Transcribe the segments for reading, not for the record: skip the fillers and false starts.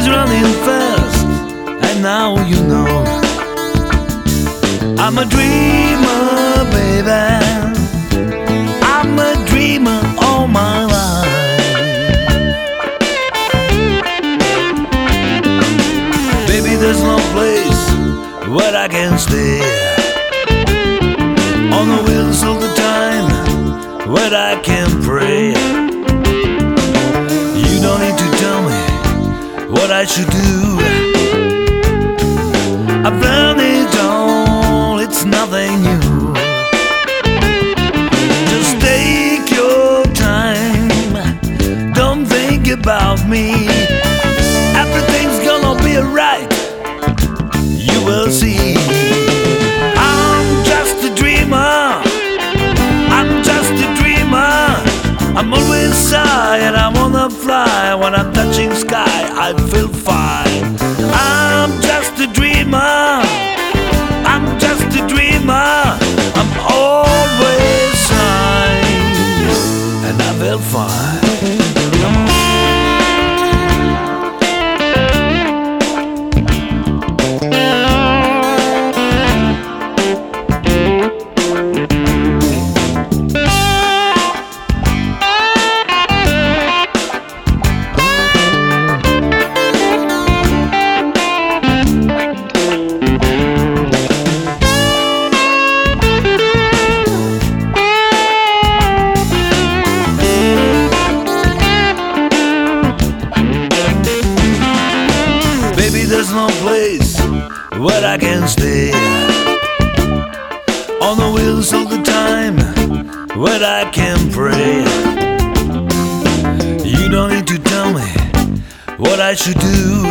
is running fast, and now you know I'm a dreamer, baby. I'm a dreamer all my life. Baby, there's no place where I can stay. On the wheels all the time, where I can pray. You don't need to tell me what I should do. I've done it all, it's nothing new. Just take your time, don't think about me. Everything's gonna be alright, you will see. I'm just a dreamer, I'm just a dreamer. I'm always high and I wanna fly. When I'm touching sky, I feel fine. I'm just a dreamer, I'm just a dreamer. I'm always high and I feel fine. There's no place where I can stay. On the wheels all the time, where I can pray. You don't need to tell me what I should do.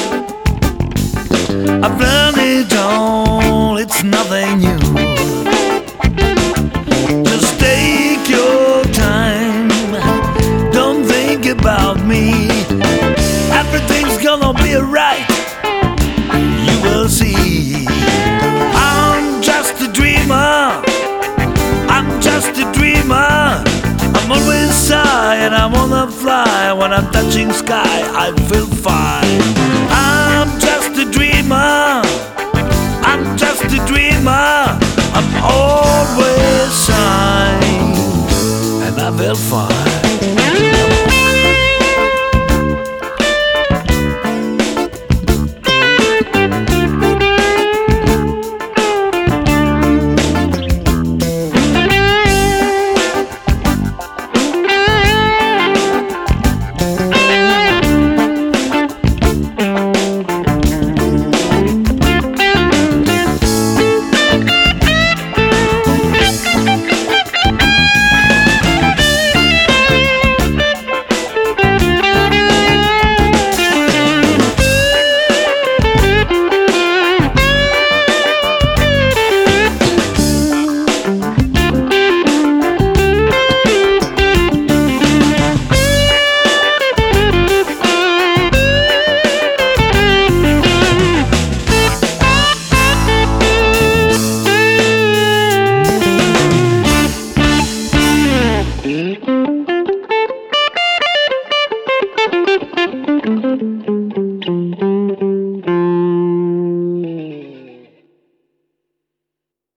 I've done it all, it's nothing new. Just take your time, don't think about me. Everything's gonna be alright, you will see. I'm just a dreamer, I'm just a dreamer. I'm always high and I wanna fly. When I'm touching sky, I feel fine. I'm just a dreamer, I'm just a dreamer. I'm always high and I feel fine.